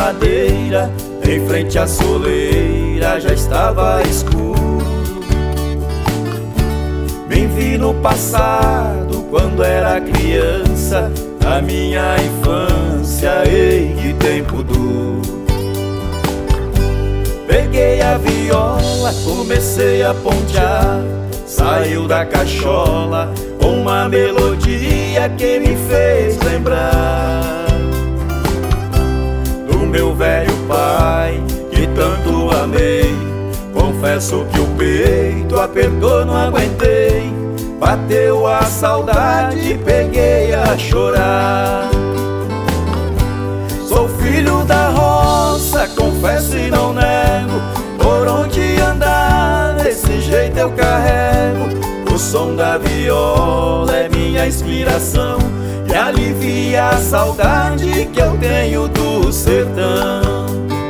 madeira, em frente à soleira já estava escuro. Me vi no passado quando era criança, a minha infância, ei, que tempo duro. Peguei a viola, comecei a pontear, saiu da cachola uma melodia que me fez lembrar do meu velho pai que tanto amei. Confesso que o peito apertou, não aguentei, bateu a saudade, peguei a chorar. Sou filho da roça, confesso e não nego, por onde andar desse jeito eu carrego. O som da viola é minha inspiração e alivia a saudade que eu tenho do sertão.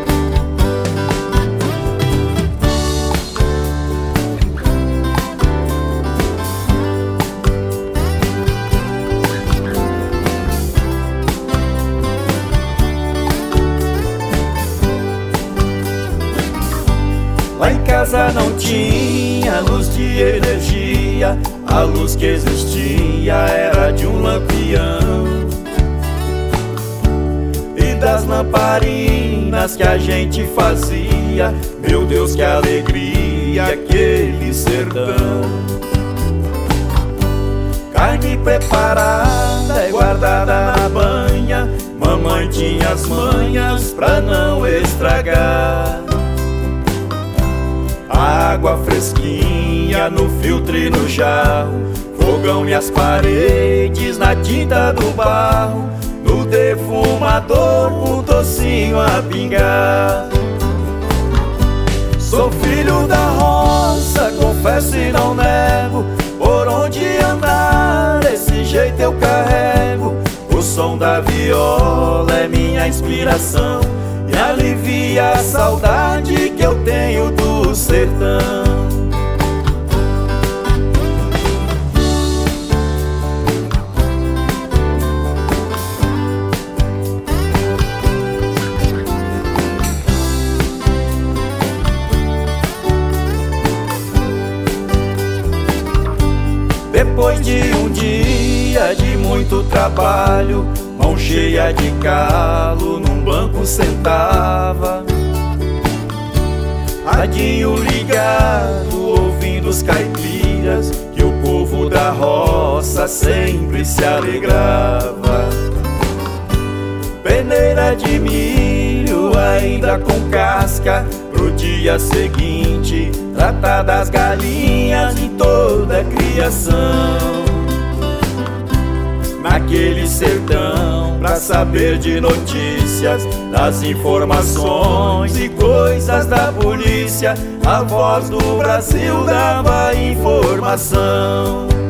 Lá em casa não tinha luz de energia, a luz que existia era de um lampião. E das lamparinas que a gente fazia, meu Deus, que alegria aquele sertão. Carne preparada e guardada na banha, mamãe tinha as manhas pra não estragar. Água fresquinha no filtro e no jarro, fogão e as paredes na tinta do barro, no defumador um docinho a pingar. Sou filho da roça, confesso e não nego, por onde andar desse jeito eu carrego. O som da viola é minha inspiração e alivia a saudade que eu tenho do sertão. Depois de um dia de muito trabalho, mão cheia de calo, num banco sentava, radinho ligado, ouvindo os caipiras, que o povo da roça sempre se alegrava. Peneira de milho ainda com casca, pro dia seguinte tratar das galinhas em toda a criação. Naquele sertão, pra saber de notícias, das informações e coisas da polícia, a voz do Brasil dava informação.